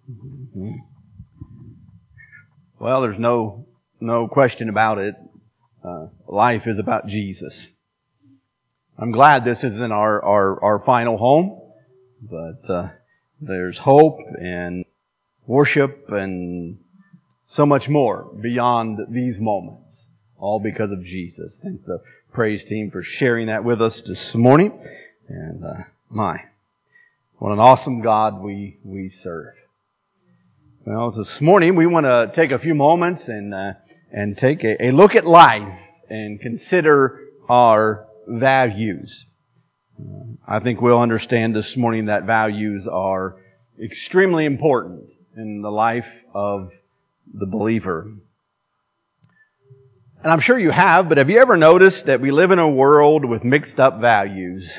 Well, there's no question about it. Life is about Jesus. I'm glad this isn't our final home, but there's hope and worship and so much more beyond these moments, all because of Jesus. Thank the praise team for sharing that with us this morning. And what an awesome God we serve. Well, this morning we want to take a few moments and take a look at life and consider our values. I think we'll understand this morning that values are extremely important in the life of the believer. And I'm sure you have, but have you ever noticed that we live in a world with mixed up values?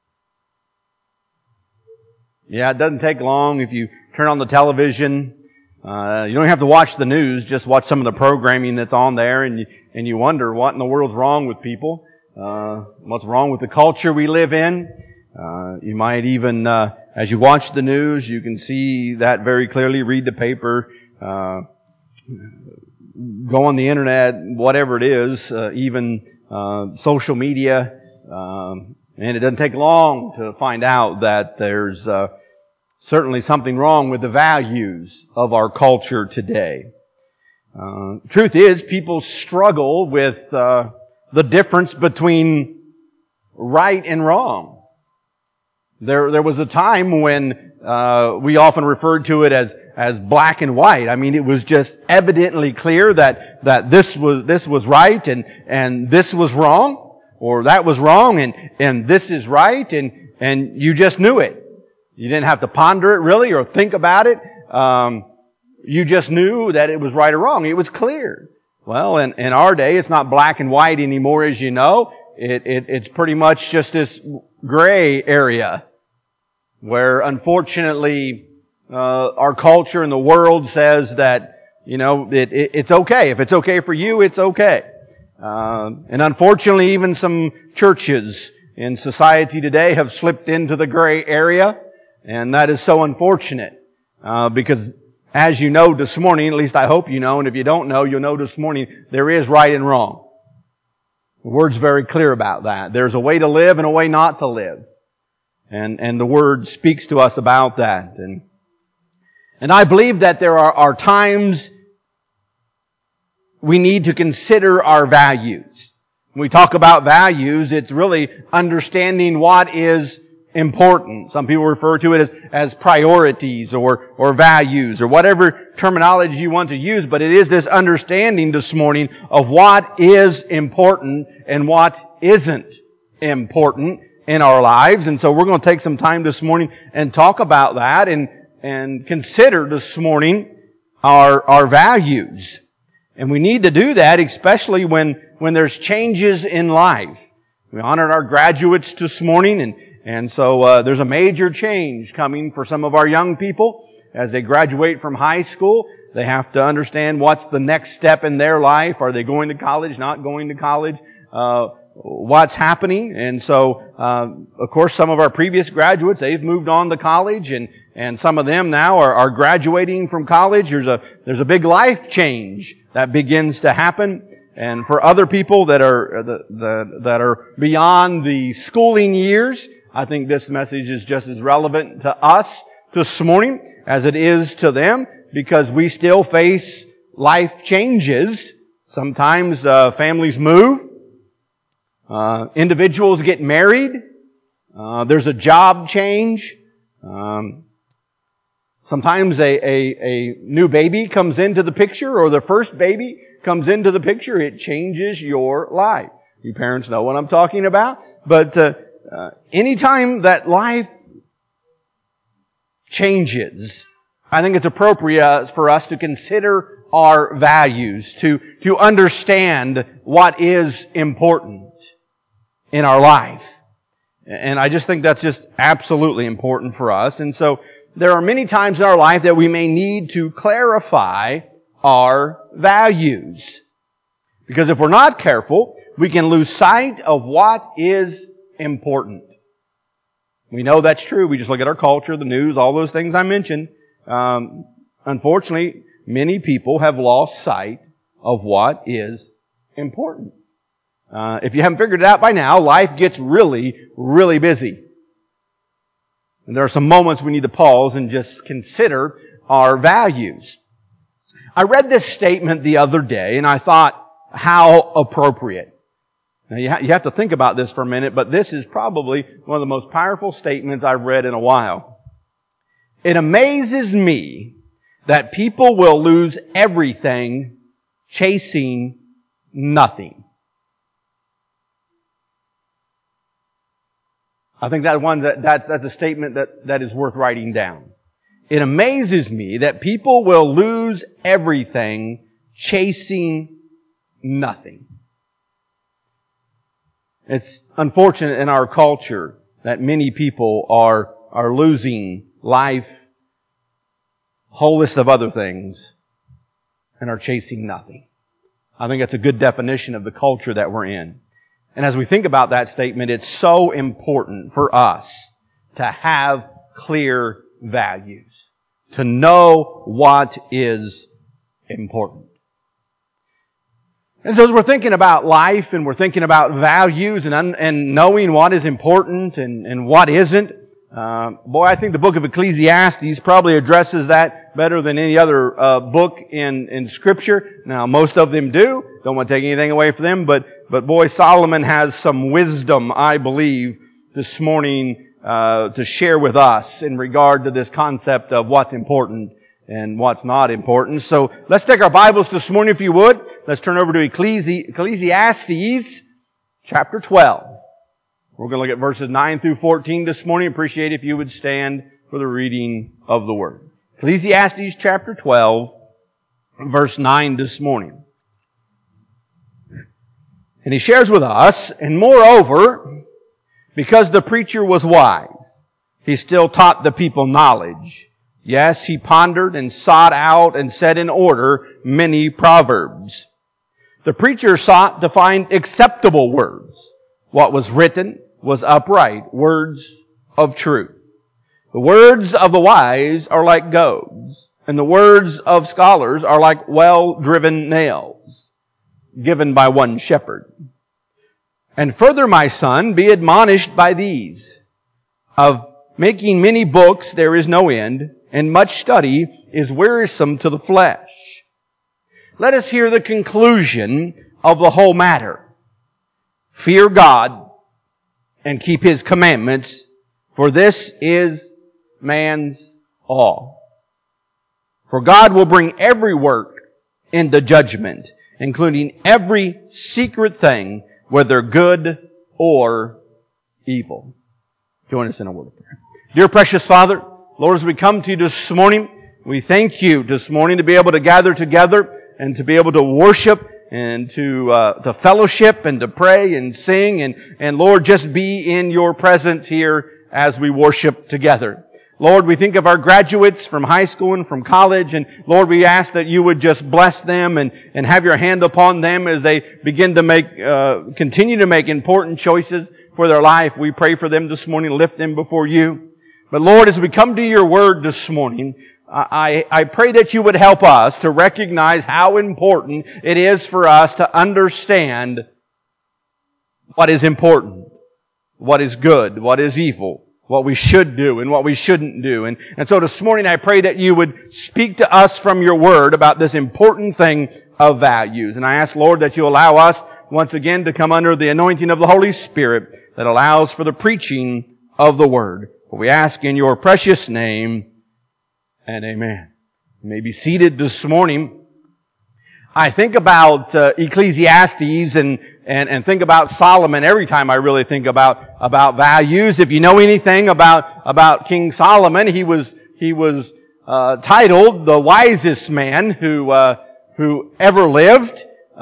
Yeah, it doesn't take long if you turn on the television. You don't have to watch the news, just watch some of the programming that's on there, and you wonder what in the world's wrong with people, what's wrong with the culture we live in. You might even, as you watch the news, you can see that very clearly, read the paper, go on the internet, whatever it is, even social media, and it doesn't take long to find out that there's certainly something wrong with the values of our culture today. Truth is, people struggle with the difference between right and wrong. There was a time when we often referred to it as black and white. I mean, it was just evidently clear that this was right and this was wrong, or that was wrong and this is right, and you just knew it. You didn't have to ponder it really or think about it. You just knew that it was right or wrong. It was clear. Well, in our day, it's not black and white anymore, as you know. It's pretty much just this gray area where, unfortunately, our culture and the world says that, it's okay. If it's okay for you, it's okay. And unfortunately, even some churches in society today have slipped into the gray area. And that is so unfortunate, because as you know this morning, at least I hope you know, and if you don't know, you'll know this morning, there is right and wrong. The Word's very clear about that. There's a way to live and a way not to live. And the Word speaks to us about that. And I believe that there are times we need to consider our values. When we talk about values, it's really understanding what is important. Some people refer to it as priorities or values or whatever terminology you want to use, but it is this understanding this morning of what is important and what isn't important in our lives. And so we're going to take some time this morning and talk about that and consider this morning our values. And we need to do that, especially when there's changes in life. We honored our graduates this morning, and so there's a major change coming for some of our young people as they graduate from high school. They have to understand what's the next step in their life. Are they going to college, not going to college? What's happening? And so, of course, some of our previous graduates, they've moved on to college, and some of them now are graduating from college. There's a big life change that begins to happen. And for other people that are beyond the schooling years, I think this message is just as relevant to us this morning as it is to them, because we still face life changes. Sometimes families move. Individuals get married. There's a job change. Sometimes a new baby comes into the picture, or the first baby comes into the picture. It changes your life. You parents know what I'm talking about. But anytime that life changes, I think it's appropriate for us to consider our values, to understand what is important in our life. And I just think that's just absolutely important for us. And so there are many times in our life that we may need to clarify our values. Because if we're not careful, we can lose sight of what is important. We know that's true. We just look at our culture, the news, all those things I mentioned. unfortunately, many people have lost sight of what is important. If you haven't figured it out by now, life gets really, really busy. And there are some moments we need to pause and just consider our values. I read this statement the other day and I thought, how appropriate. Now you have to think about this for a minute, but this is probably one of the most powerful statements I've read in a while. It amazes me that people will lose everything chasing nothing. I think that's a statement that is worth writing down. It amazes me that people will lose everything chasing nothing. It's unfortunate in our culture that many people are losing life, a whole list of other things, and are chasing nothing. I think that's a good definition of the culture that we're in. And as we think about that statement, it's so important for us to have clear values, to know what is important. And so as we're thinking about life and we're thinking about values and knowing what is important and what isn't, I think the book of Ecclesiastes probably addresses that better than any other book in Scripture. Now, most of them do. Don't want to take anything away from them, but boy, Solomon has some wisdom, I believe, this morning to share with us in regard to this concept of what's important and what's not important. So let's take our Bibles this morning, if you would. Let's turn over to Ecclesiastes chapter 12. We're going to look at verses 9 through 14 this morning. Appreciate if you would stand for the reading of the Word. Ecclesiastes chapter 12, verse 9 this morning. And he shares with us, and moreover, because the preacher was wise, he still taught the people knowledge. Yes, he pondered and sought out and set in order many proverbs. The preacher sought to find acceptable words. What was written was upright, words of truth. The words of the wise are like goads, and the words of scholars are like well-driven nails, given by one shepherd. And further, my son, be admonished by these. Of making many books there is no end, and much study is wearisome to the flesh. Let us hear the conclusion of the whole matter. Fear God and keep His commandments, for this is man's all. For God will bring every work into judgment, including every secret thing, whether good or evil. Join us in a word of prayer. Dear precious Father, Lord, as we come to you this morning, we thank you this morning to be able to gather together and to be able to worship and to fellowship and to pray and sing and Lord, just be in your presence here as we worship together. Lord, we think of our graduates from high school and from college, and Lord, we ask that you would just bless them and have your hand upon them as they begin to continue to make important choices for their life. We pray for them this morning, lift them before you. But Lord, as we come to your word this morning, I pray that you would help us to recognize how important it is for us to understand what is important, what is good, what is evil, what we should do and what we shouldn't do. And so this morning I pray that you would speak to us from your word about this important thing of values. And I ask, Lord, that you allow us once again to come under the anointing of the Holy Spirit that allows for the preaching of the word. For we ask in your precious name, and amen. You may be seated this morning. I think about Ecclesiastes and think about Solomon every time I really think about values. If you know anything about King Solomon, he was titled the wisest man who ever lived.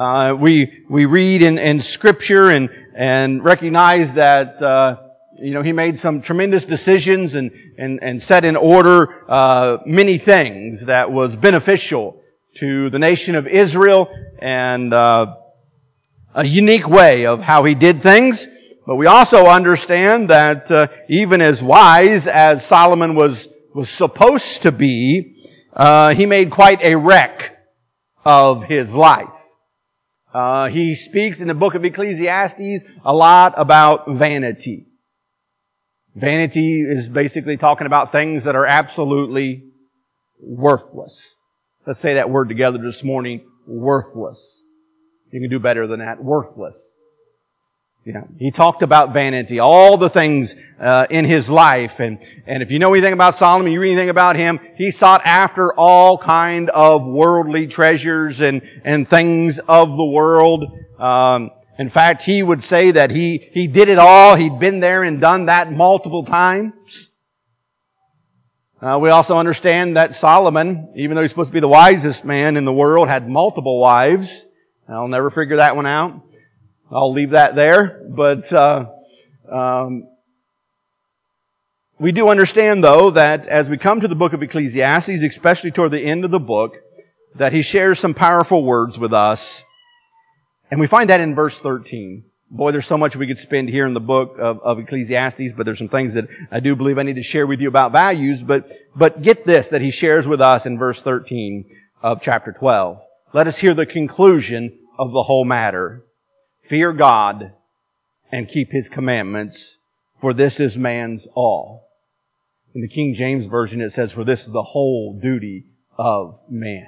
We read in Scripture and recognize that he made some tremendous decisions and set in order many things that was beneficial to the nation of Israel and a unique way of how he did things. But we also understand that even as wise as Solomon was supposed to be, he made quite a wreck of his life. He speaks in the book of Ecclesiastes a lot about vanity. Vanity is basically talking about things that are absolutely worthless. Let's say that word together this morning. Worthless. You can do better than that. Worthless. Yeah. He talked about vanity, all the things in his life. And if you know anything about Solomon, you read anything about him, he sought after all kind of worldly treasures and things of the world. In fact, he would say that he did it all. He'd been there and done that multiple times. We also understand that Solomon, even though he's supposed to be the wisest man in the world, had multiple wives. I'll never figure that one out. I'll leave that there. But we do understand, though, that as we come to the book of Ecclesiastes, especially toward the end of the book, that he shares some powerful words with us. And we find that in verse 13. Boy, there's so much we could spend here in the book of Ecclesiastes, but there's some things that I do believe I need to share with you about values. But get this, that he shares with us in verse 13 of chapter 12. Let us hear the conclusion of the whole matter. Fear God and keep His commandments, for this is man's all. In the King James Version it says, for this is the whole duty of man.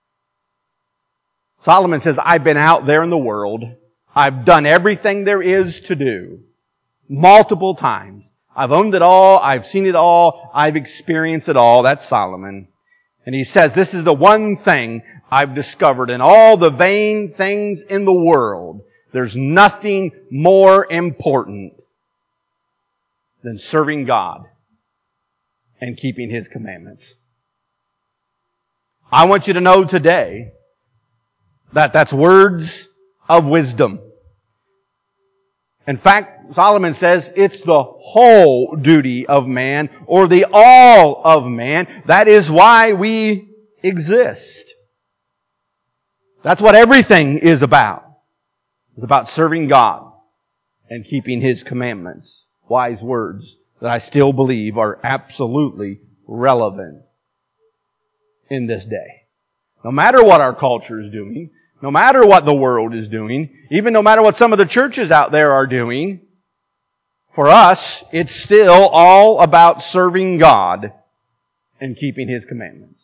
Solomon says, I've been out there in the world. I've done everything there is to do. Multiple times. I've owned it all. I've seen it all. I've experienced it all. That's Solomon. And he says, this is the one thing I've discovered in all the vain things in the world. There's nothing more important than serving God and keeping His commandments. I want you to know today that that's words of wisdom. In fact, Solomon says it's the whole duty of man, or the all of man. That is why we exist. That's what everything is about. It's about serving God and keeping His commandments. Wise words that I still believe are absolutely relevant in this day. No matter what our culture is doing, no matter what the world is doing, even no matter what some of the churches out there are doing, for us, it's still all about serving God and keeping His commandments.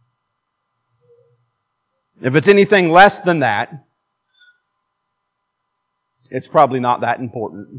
If it's anything less than that, it's probably not that important.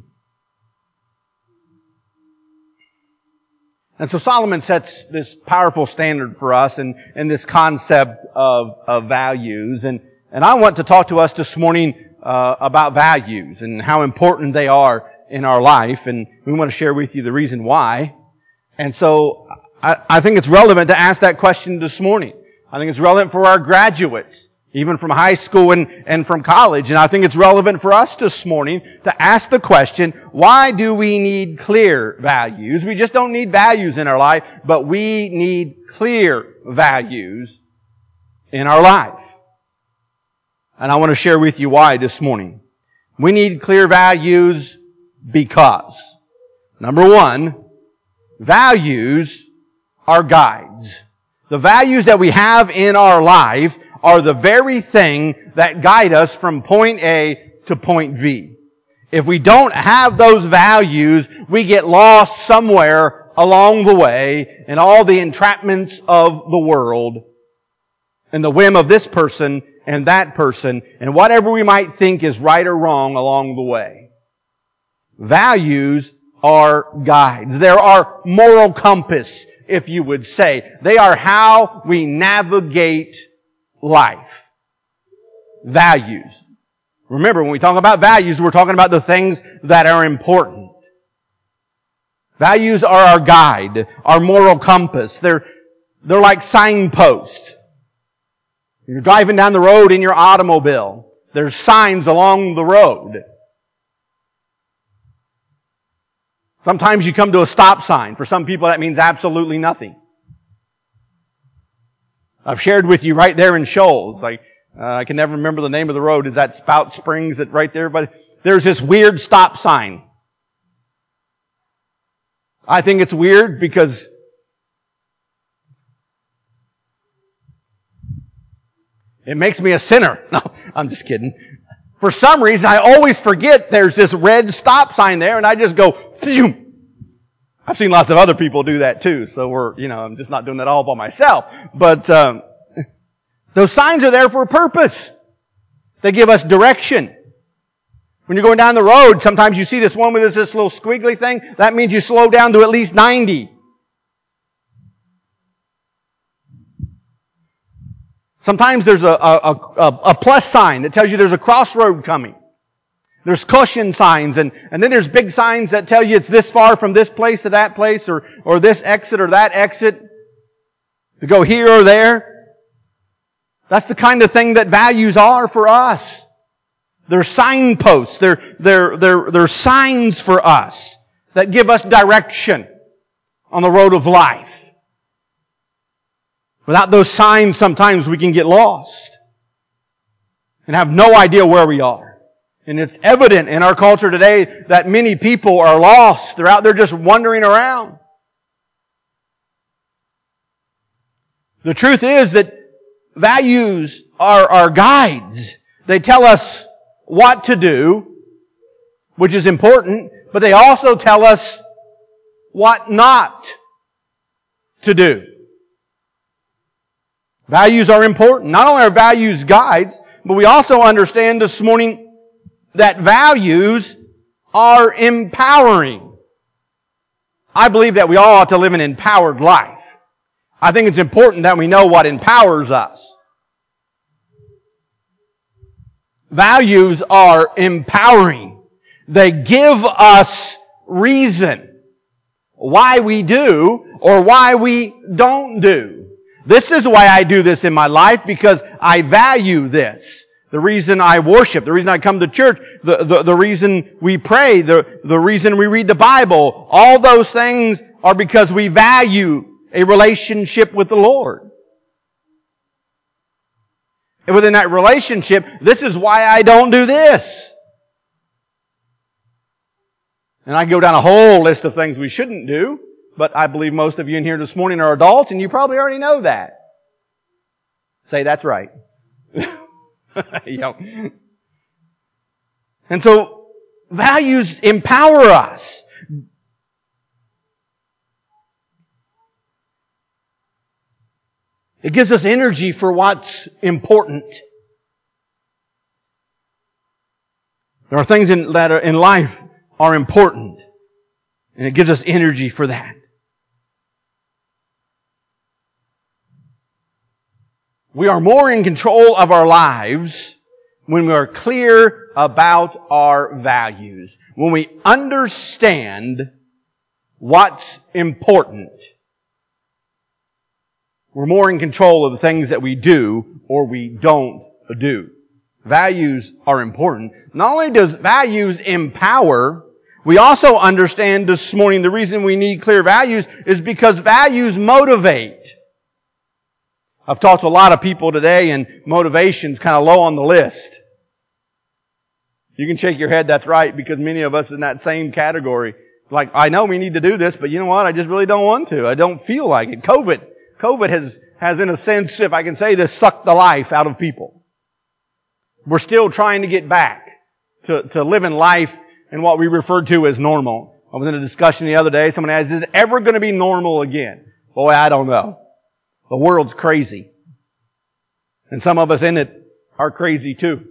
And so Solomon sets this powerful standard for us and this concept of values. And I want to talk to us this morning about values and how important they are in our life. And we want to share with you the reason why. And so I think it's relevant to ask that question this morning. I think it's relevant for our graduates, even from high school and from college. And I think it's relevant for us this morning to ask the question, why do we need clear values? We just don't need values in our life, but we need clear values in our life. And I want to share with you why this morning. We need clear values because, number one, values are guides. The values that we have in our life are the very thing that guide us from point A to point B. If we don't have those values, we get lost somewhere along the way in all the entrapments of the world and the whim of this person and that person and whatever we might think is right or wrong along the way. Values are guides. They're our moral compass, if you would say. They are how we navigate life. Values. Remember, when we talk about values, we're talking about the things that are important. Values are our guide, our moral compass. They're like signposts. You're driving down the road in your automobile. There's signs along the road. Sometimes you come to a stop sign. For some people that means absolutely nothing. I've shared with you right there in Shoals. I can never remember the name of the road. Is that Spout Springs that right there? But there's this weird stop sign. I think it's weird because It makes me a sinner. No, I'm just kidding. For some reason, I always forget there's this red stop sign there, and I just go, phew. I've seen lots of other people do that too, so I'm just not doing that all by myself. But those signs are there for a purpose. They give us direction. When you're going down the road, sometimes you see this one with this little squiggly thing. That means you slow down to at least 90. Sometimes there's a plus sign that tells you there's a crossroad coming. There's caution signs, and then there's big signs that tell you it's this far from this place to that place, or this exit or that exit, to go here or there. That's the kind of thing that values are for us. They're signposts. They're signs for us that give us direction on the road of life. Without those signs, sometimes we can get lost and have no idea where we are. And it's evident in our culture today that many people are lost. They're out there just wandering around. The truth is that values are guides. They tell us what to do, which is important, but they also tell us what not to do. Values are important. Not only are values guides, but we also understand this morning that values are empowering. I believe that we all ought to live an empowered life. I think it's important that we know what empowers us. Values are empowering. They give us reason why we do or why we don't do. This is why I do this in my life, because I value this. The reason I worship, the reason I come to church, the reason we pray, the reason we read the Bible, all those things are because we value a relationship with the Lord. And within that relationship, this is why I don't do this. And I go down a whole list of things we shouldn't do, but I believe most of you in here this morning are adults, and you probably already know that. Say, that's right. And so, values empower us. It gives us energy for what's important. There are things that are in life are important, and it gives us energy for that. We are more in control of our lives when we are clear about our values. When we understand what's important. We're more in control of the things that we do or we don't do. Values are important. Not only does values empower, we also understand this morning the reason we need clear values is because values motivate. I've talked to a lot of people today, and motivation's kind of low on the list. You can shake your head, that's right, because many of us in that same category. Like, I know we need to do this, but you know what? I just really don't want to. I don't feel like it. COVID has in a sense, if I can say this, sucked the life out of people. We're still trying to get back to living life in what we refer to as normal. I was in a discussion the other day. Someone asked, is it ever going to be normal again? Boy, I don't know. The world's crazy. And some of us in it are crazy too.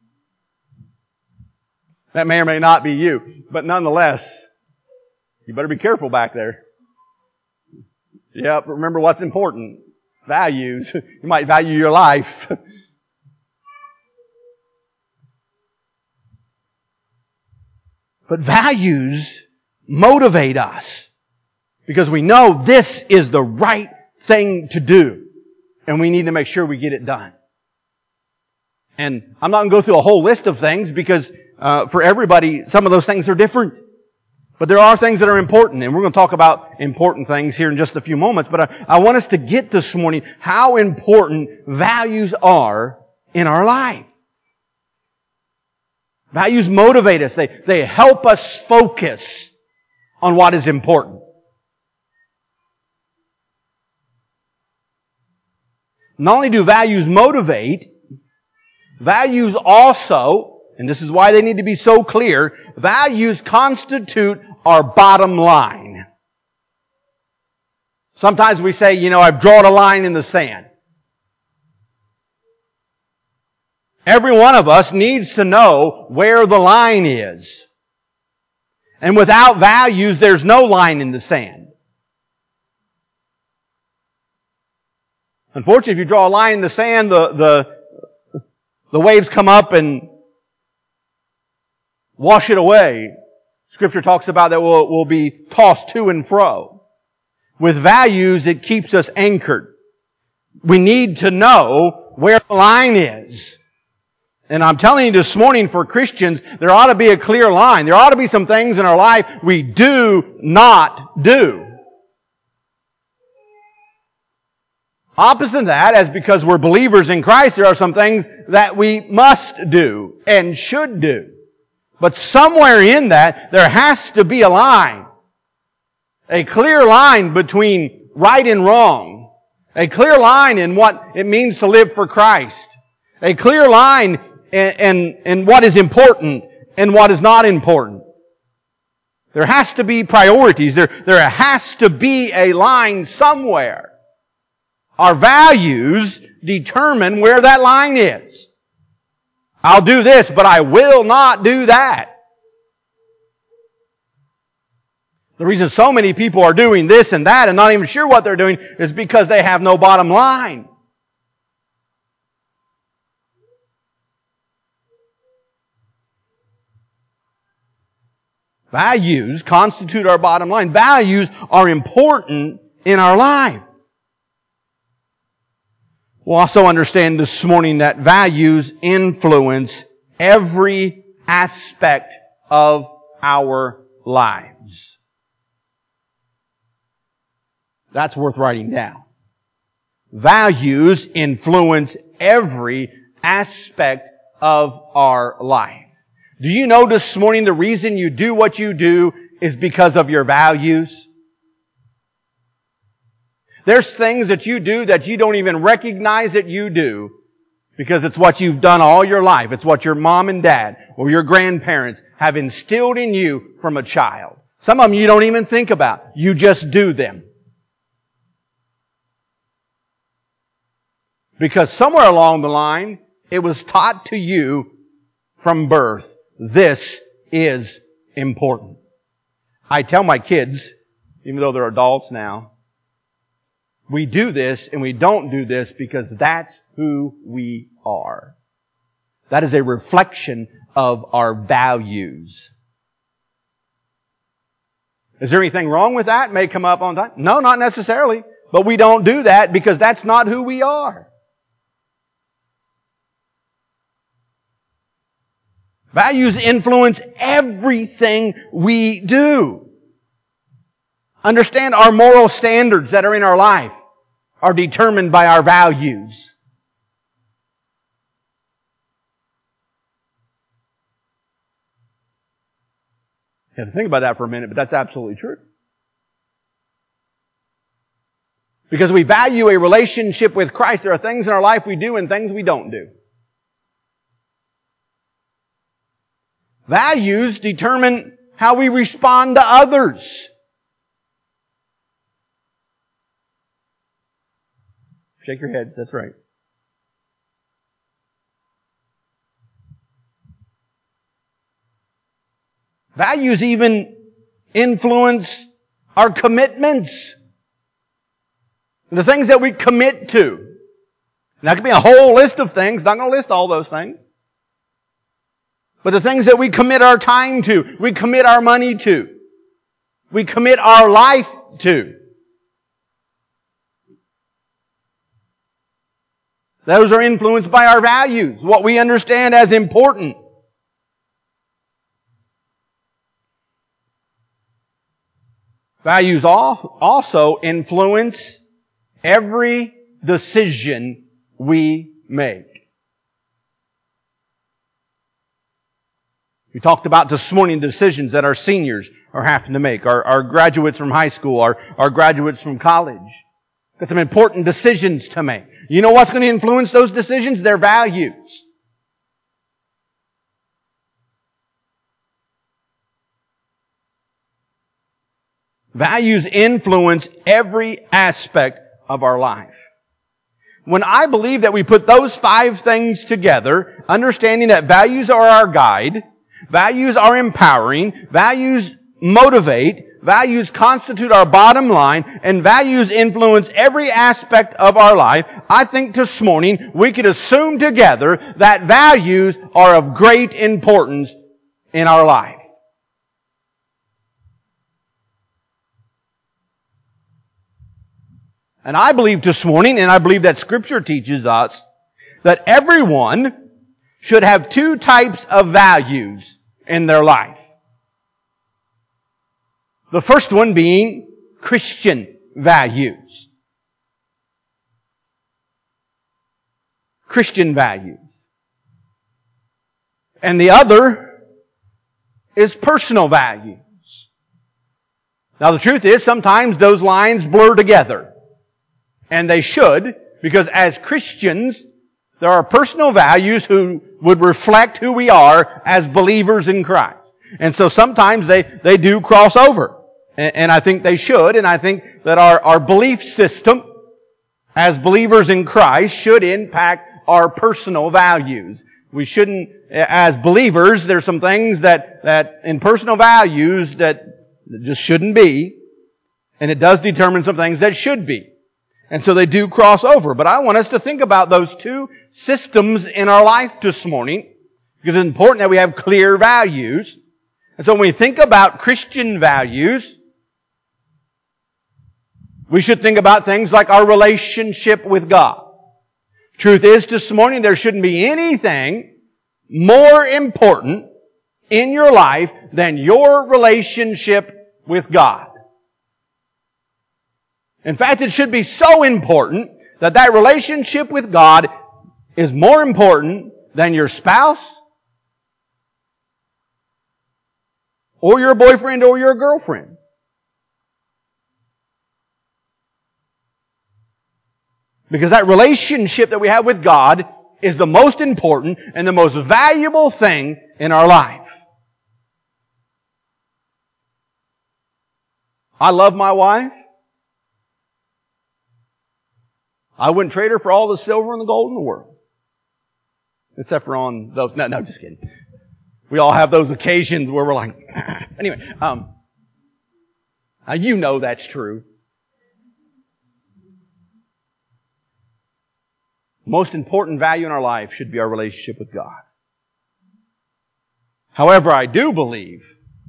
That may or may not be you. But nonetheless, you better be careful back there. Yeah, remember what's important. Values. You might value your life. But values motivate us because we know this is the right thing to do. And we need to make sure we get it done. And I'm not going to go through a whole list of things because for everybody, some of those things are different. But there are things that are important, and we're going to talk about important things here in just a few moments. But I want us to get this morning how important values are in our life. Values motivate us. They help us focus on what is important. Not only do values motivate, Values also, and this is why they need to be so clear, values constitute our bottom line. Sometimes we say, I've drawn a line in the sand. Every one of us needs to know where the line is. And without values, there's no line in the sand. Unfortunately, if you draw a line in the sand, the waves come up and wash it away. Scripture talks about that we'll be tossed to and fro. With values, it keeps us anchored. We need to know where the line is. And I'm telling you this morning, for Christians, there ought to be a clear line. There ought to be some things in our life we do not do. Opposite of that, as because we're believers in Christ, there are some things that we must do and should do. But somewhere in that, there has to be a line. A clear line between right and wrong. A clear line in what it means to live for Christ. A clear line in what is important and what is not important. There has to be priorities. There has to be a line somewhere. Our values determine where that line is. I'll do this, but I will not do that. The reason so many people are doing this and that and not even sure what they're doing is because they have no bottom line. Values constitute our bottom line. Values are important in our life. We'll also understand this morning that values influence every aspect of our lives. That's worth writing down. Values influence every aspect of our life. Do you know this morning the reason you do what you do is because of your values? There's things that you do that you don't even recognize that you do because it's what you've done all your life. It's what your mom and dad or your grandparents have instilled in you from a child. Some of them you don't even think about. You just do them. Because somewhere along the line, it was taught to you from birth. This is important. I tell my kids, even though they're adults now, we do this and we don't do this because that's who we are. That is a reflection of our values. Is there anything wrong with that? May come up on time. No, not necessarily. But we don't do that because that's not who we are. Values influence everything we do. Understand our moral standards that are in our life are determined by our values. You have to think about that for a minute, but that's absolutely true. Because we value a relationship with Christ, there are things in our life we do and things we don't do. Values determine how we respond to others. Shake your head. That's right. Values even influence our commitments. The things that we commit to. And that could be a whole list of things. Not going to list all those things. But the things that we commit our time to, we commit our money to, we commit our life to. Those are influenced by our values, what we understand as important. Values also influence every decision we make. We talked about this morning decisions that our seniors are having to make, our graduates from high school, our graduates from college. Got some important decisions to make. You know what's going to influence those decisions? Their values. Values influence every aspect of our life. When I believe that we put those 5 things together, understanding that values are our guide, values are empowering, values motivate, values constitute our bottom line, and values influence every aspect of our life, I think this morning we could assume together that values are of great importance in our life. And I believe this morning, and I believe that Scripture teaches us, that everyone should have 2 types of values in their life. The first one being Christian values. Christian values. And the other is personal values. Now the truth is, sometimes those lines blur together. And they should, because as Christians, there are personal values who would reflect who we are as believers in Christ. And so sometimes they do cross over. And I think they should, and I think that our belief system as believers in Christ should impact our personal values. We shouldn't, as believers, there's some things that in personal values that just shouldn't be, and it does determine some things that should be. And so they do cross over. But I want us to think about those 2 systems in our life this morning, because it's important that we have clear values. And so when we think about Christian values, we should think about things like our relationship with God. Truth is, this morning, there shouldn't be anything more important in your life than your relationship with God. In fact, it should be so important that that relationship with God is more important than your spouse or your boyfriend or your girlfriend. Because that relationship that we have with God is the most important and the most valuable thing in our life. I love my wife. I wouldn't trade her for all the silver and the gold in the world. Except for on those, no, just kidding. We all have those occasions where we're like, anyway, now you know that's true. The most important value in our life should be our relationship with God. However, I do believe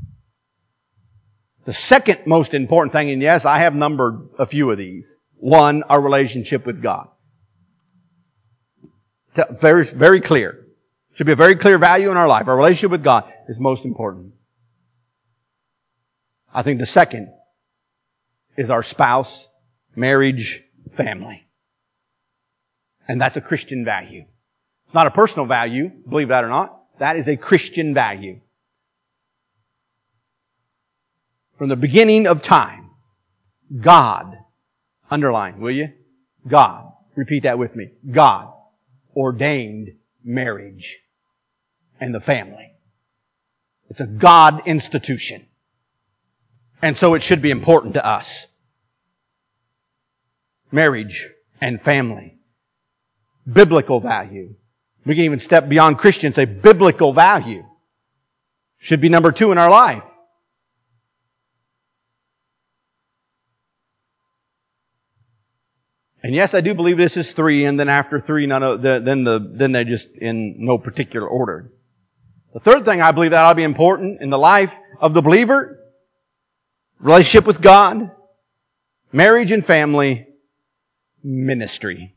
the second most important thing, and yes, I have numbered a few of these. 1, our relationship with God. Very, very clear. Should be a very clear value in our life. Our relationship with God is most important. I think the second is our spouse, marriage, family. And that's a Christian value. It's not a personal value, believe that or not. That is a Christian value. From the beginning of time, God, underline, will you? God, repeat that with me. God ordained marriage and the family. It's a God institution. And so it should be important to us. Marriage and family. Biblical value. We can even step beyond Christian and say biblical value. Should be number 2 in our life. And yes, I do believe this is 3, and then after 3, then they're just in no particular order. The third thing I believe that ought to be important in the life of the believer, relationship with God, marriage and family, ministry.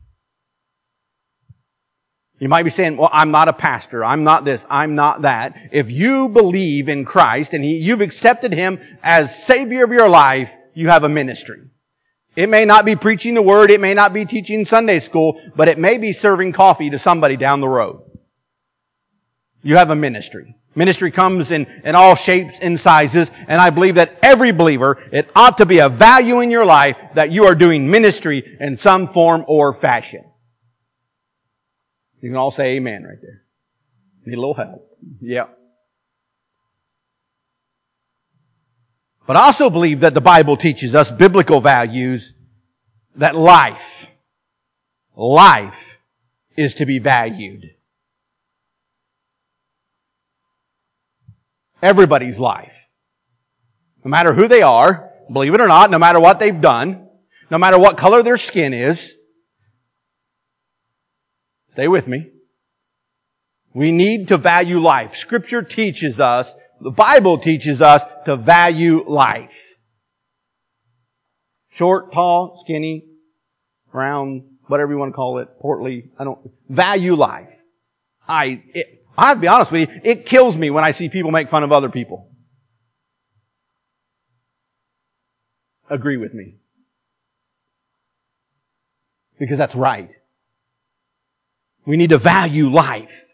You might be saying, well, I'm not a pastor, I'm not this, I'm not that. If you believe in Christ and you've accepted Him as Savior of your life, you have a ministry. It may not be preaching the Word, it may not be teaching Sunday school, but it may be serving coffee to somebody down the road. You have a ministry. Ministry comes in all shapes and sizes, and I believe that every believer, it ought to be a value in your life that you are doing ministry in some form or fashion. You can all say amen right there. Need a little help. Yeah. But I also believe that the Bible teaches us biblical values that life is to be valued. Everybody's life. No matter who they are, believe it or not, no matter what they've done, no matter what color their skin is, stay with me. We need to value life. Scripture teaches us, the Bible teaches us to value life. Short, tall, skinny, brown, whatever you want to call it, portly, value life. I'll be honest with you, it kills me when I see people make fun of other people. Agree with me. Because that's right. We need to value life.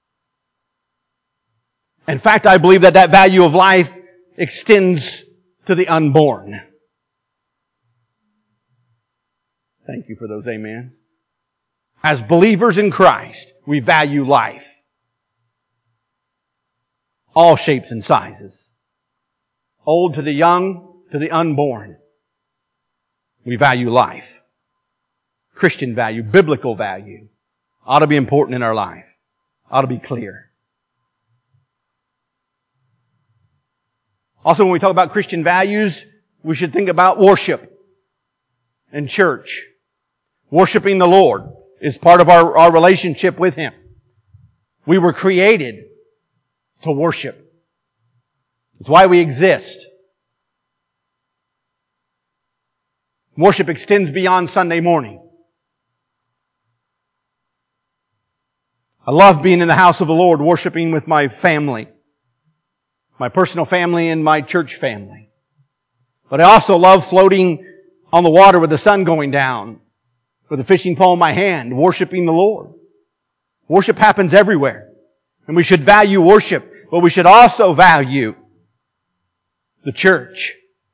In fact, I believe that value of life extends to the unborn. Thank you for those amen. As believers in Christ, we value life. All shapes and sizes. Old to the young, to the unborn. We value life. Christian value, biblical value, ought to be important in our life. Ought to be clear. Also, when we talk about Christian values, we should think about worship and church. Worshiping the Lord is part of our relationship with Him. We were created to worship. It's why we exist. Worship extends beyond Sunday morning. I love being in the house of the Lord, worshiping with my family. My personal family and my church family. But I also love floating on the water with the sun going down, with a fishing pole in my hand, worshiping the Lord. Worship happens everywhere. And we should value worship, but we should also value the church.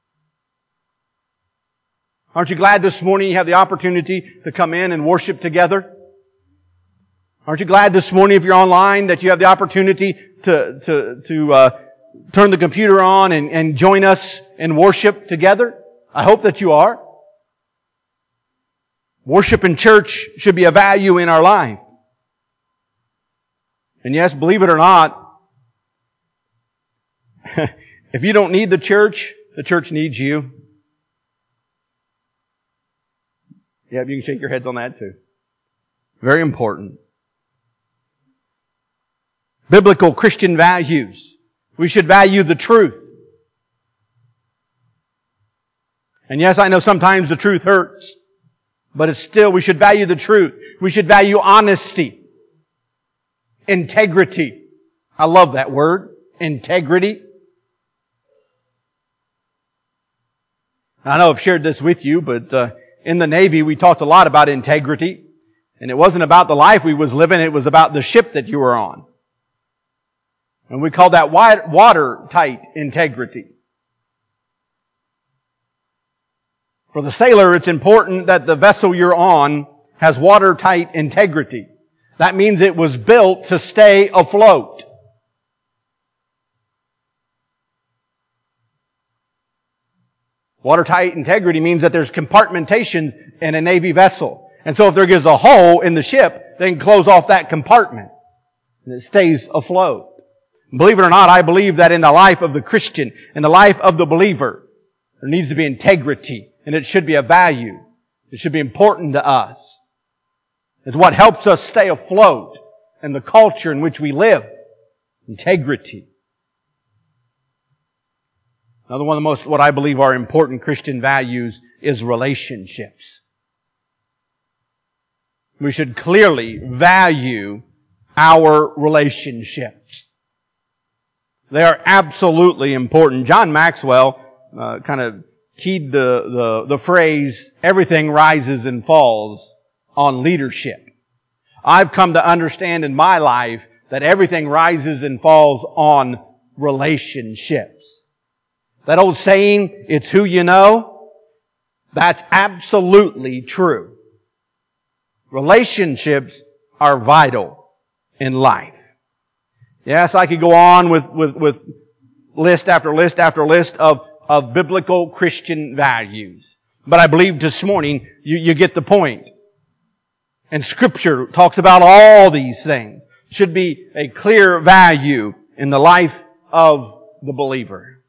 Aren't you glad this morning you have the opportunity to come in and worship together? Aren't you glad this morning if you're online that you have the opportunity to turn the computer on and join us in worship together? I hope that you are. Worship in church should be a value in our life. And yes, believe it or not, if you don't need the church needs you. Yeah, you can shake your heads on that too. Very important. Biblical Christian values. We should value the truth. And yes, I know sometimes the truth hurts, but it's still, we should value the truth. We should value honesty, integrity. I love that word, integrity. I know I've shared this with you, but in the Navy we talked a lot about integrity. And it wasn't about the life we was living, it was about the ship that you were on. And we call that watertight integrity. For the sailor, it's important that the vessel you're on has watertight integrity. That means it was built to stay afloat. Watertight integrity means that there's compartmentation in a Navy vessel. And so if there is a hole in the ship, they can close off that compartment. And it stays afloat. Believe it or not, I believe that in the life of the Christian, in the life of the believer, there needs to be integrity. And it should be a value. It should be important to us. It's what helps us stay afloat in the culture in which we live. Integrity. Another one of the most, what I believe are important Christian values is relationships. We should clearly value our relationships. They are absolutely important. John Maxwell kind of keyed the phrase, everything rises and falls on leadership. I've come to understand in my life that everything rises and falls on relationships. That old saying, it's who you know, that's absolutely true. Relationships are vital in life. Yes, I could go on with list after list after list of of biblical Christian values. But I believe this morning you get the point. And Scripture talks about all these things. Should be a clear value in the life of the believer.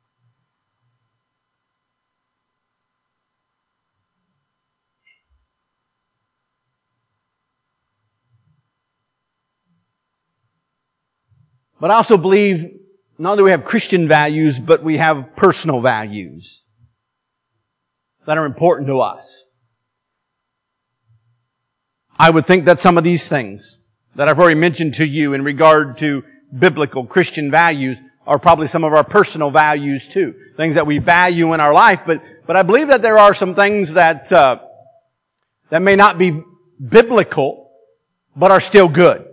But I also believe not only do we have Christian values, but we have personal values that are important to us. I would think that some of these things that I've already mentioned to you in regard to biblical Christian values are probably some of our personal values too. Things that we value in our life, but I believe that there are some things that may not be biblical, but are still good.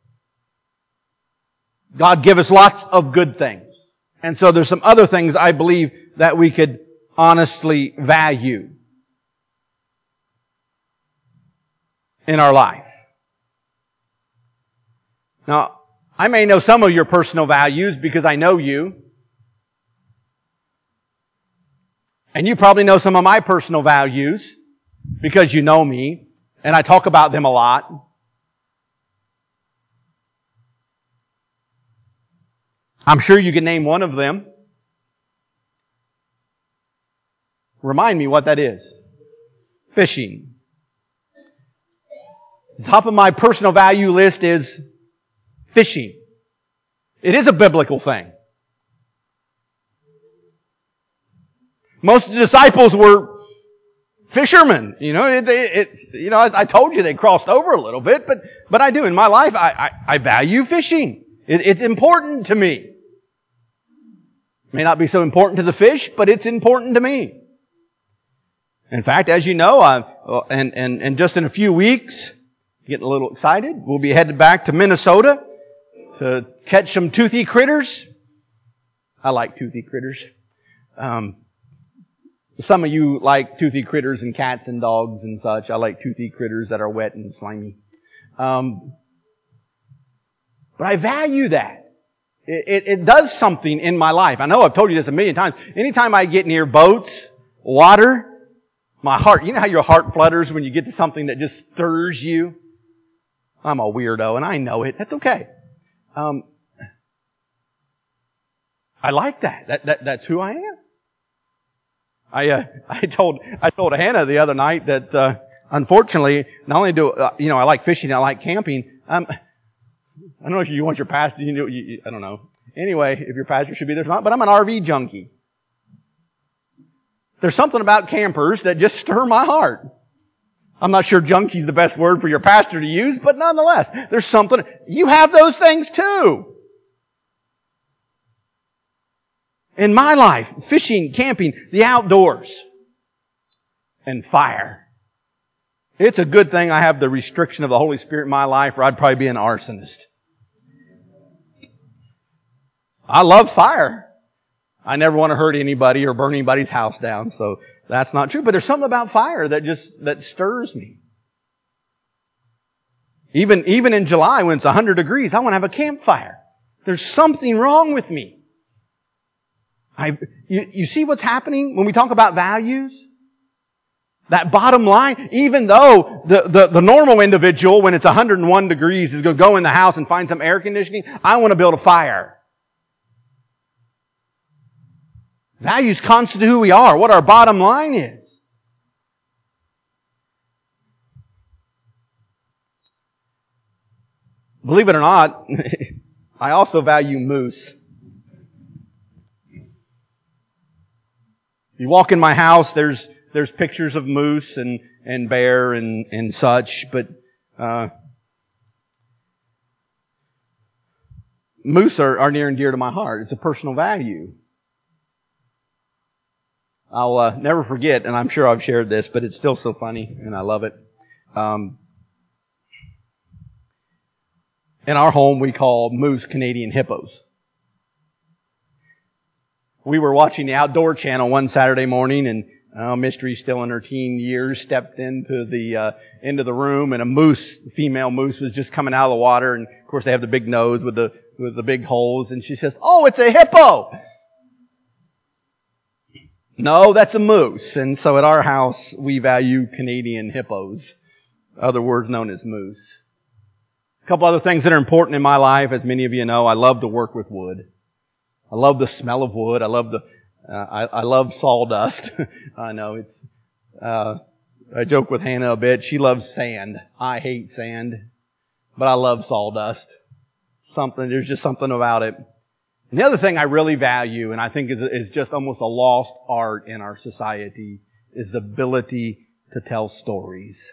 God give us lots of good things. And so there's some other things I believe that we could honestly value in our life. Now, I may know some of your personal values because I know you. And you probably know some of my personal values because you know me. And I talk about them a lot. I'm sure you can name one of them. Remind me what that is. Fishing. The top of my personal value list is fishing. It is a biblical thing. Most of the disciples were fishermen. As I told you, they crossed over a little bit, but I do. In my life, I value fishing. It's important to me. May not be so important to the fish, but it's important to me. In fact, as you know, and just in a few weeks, getting a little excited, we'll be headed back to Minnesota to catch some toothy critters. I like toothy critters. Some of you like toothy critters and cats and dogs and such. I like toothy critters that are wet and slimy. But I value that. It does something in my life. I know I've told you this a million times. Anytime I get near boats, water, my heart, you know how your heart flutters when you get to something that just stirs you? I'm a weirdo and I know it. That's okay. I like that. That's who I am. I told Hannah the other night that, unfortunately, not only do, I like fishing, I like camping. I don't know if you want your pastor, I don't know. Anyway, if your pastor should be there or not, but I'm an RV junkie. There's something about campers that just stir my heart. I'm not sure junkie's the best word for your pastor to use, but nonetheless, there's something. You have those things too. In my life, fishing, camping, the outdoors, and fire. It's a good thing I have the restriction of the Holy Spirit in my life, or I'd probably be an arsonist. I love fire. I never want to hurt anybody or burn anybody's house down, so that's not true. But there's something about fire that stirs me. Even in July when it's 100 degrees, I want to have a campfire. There's something wrong with me. You see what's happening when we talk about values? That bottom line, even though the normal individual, when it's 101 degrees, is going to go in the house and find some air conditioning, I want to build a fire. Values constitute who we are, what our bottom line is. Believe it or not, I also value moose. You walk in my house, there's pictures of moose and bear and such, but moose are near and dear to my heart. It's a personal value. I'll never forget, and I'm sure I've shared this, but it's still so funny, and I love it. In our home, we call moose Canadian hippos. We were watching the Outdoor Channel one Saturday morning, and Mystery, still in her teen years, stepped into the room, and a female moose was just coming out of the water, and of course they have the big nose with the big holes, and she says, "Oh, it's a hippo!" No, that's a moose. And so at our house, we value Canadian hippos, other words known as moose. A couple other things that are important in my life, as many of you know, I love to work with wood. I love the smell of wood. I love sawdust. I know it's, I joke with Hannah a bit. She loves sand. I hate sand, but I love sawdust. There's just something about it. And the other thing I really value, and I think is just almost a lost art in our society, is the ability to tell stories.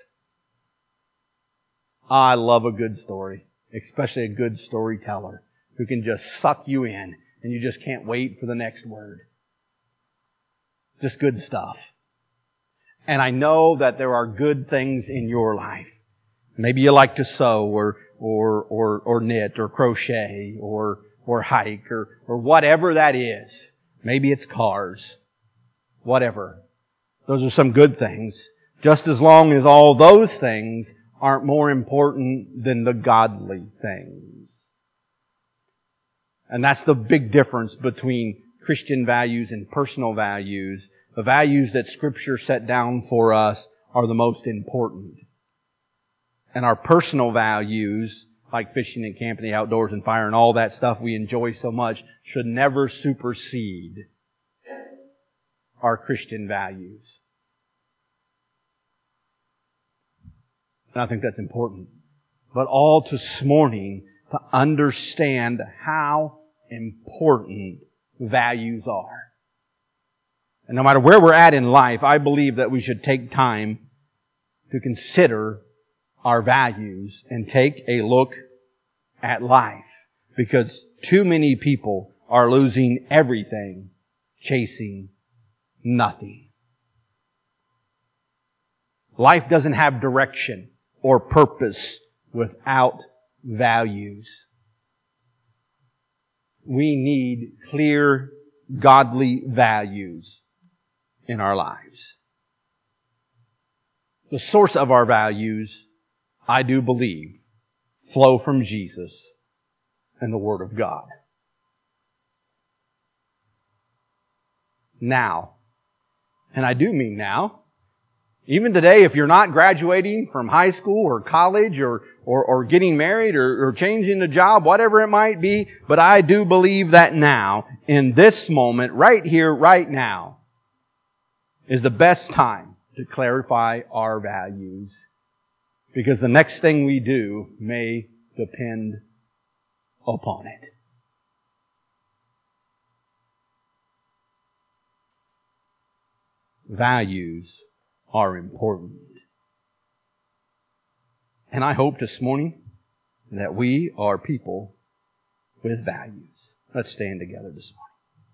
I love a good story, especially a good storyteller who can just suck you in and you just can't wait for the next word. Just good stuff. And I know that there are good things in your life. Maybe you like to sew or knit or crochet or hike or whatever that is. Maybe it's cars. Whatever. Those are some good things. Just as long as all those things aren't more important than the godly things. And that's the big difference between Christian values and personal values. The values that Scripture set down for us are the most important. And our personal values, like fishing and camping, the outdoors and fire and all that stuff we enjoy so much, should never supersede our Christian values. And I think that's important. But all this morning to understand how important values are. And no matter where we're at in life, I believe that we should take time to consider our values and take a look at life. Because too many people are losing everything, chasing nothing. Life doesn't have direction or purpose without values. We need clear, godly values in our lives. The source of our values, I do believe, flow from Jesus and the Word of God. Now, and I do mean now, even today, if you're not graduating from high school or college or getting married or changing the job, whatever it might be, but I do believe that now, in this moment, right here, right now, is the best time to clarify our values. Because the next thing we do may depend upon it. Values are important. And I hope this morning that we are people with values. Let's stand together this morning.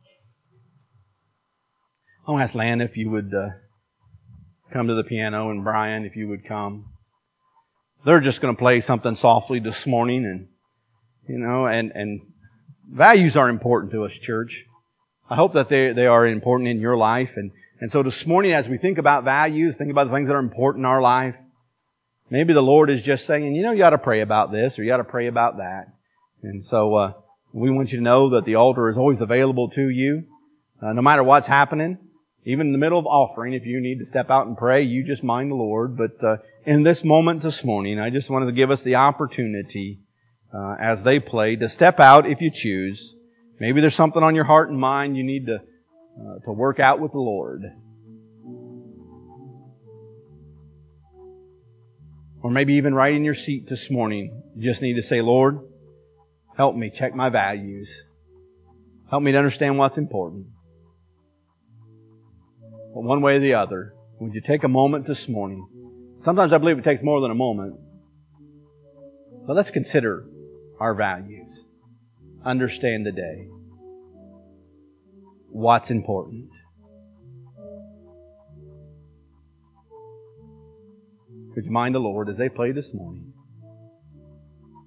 I want to ask Lan if you would come to the piano, and Brian if you would come. They're just going to play something softly this morning, and values are important to us, church. I hope that they are important in your life. And so this morning, as we think about values, think about the things that are important in our life, maybe the Lord is just saying, you ought to pray about this, or you ought to pray about that. And so we want you to know that the altar is always available to you, no matter what's happening. Even in the middle of offering, if you need to step out and pray, you just mind the Lord. But in this moment this morning, I just wanted to give us the opportunity, as they play, to step out if you choose. Maybe there's something on your heart and mind you need to work out with the Lord. Or maybe even right in your seat this morning, you just need to say, Lord, help me check my values. Help me to understand what's important. But one way or the other, would you take a moment this morning? Sometimes I believe it takes more than a moment. But let's consider our values. Understand today what's important. Would you mind the Lord as they play this morning?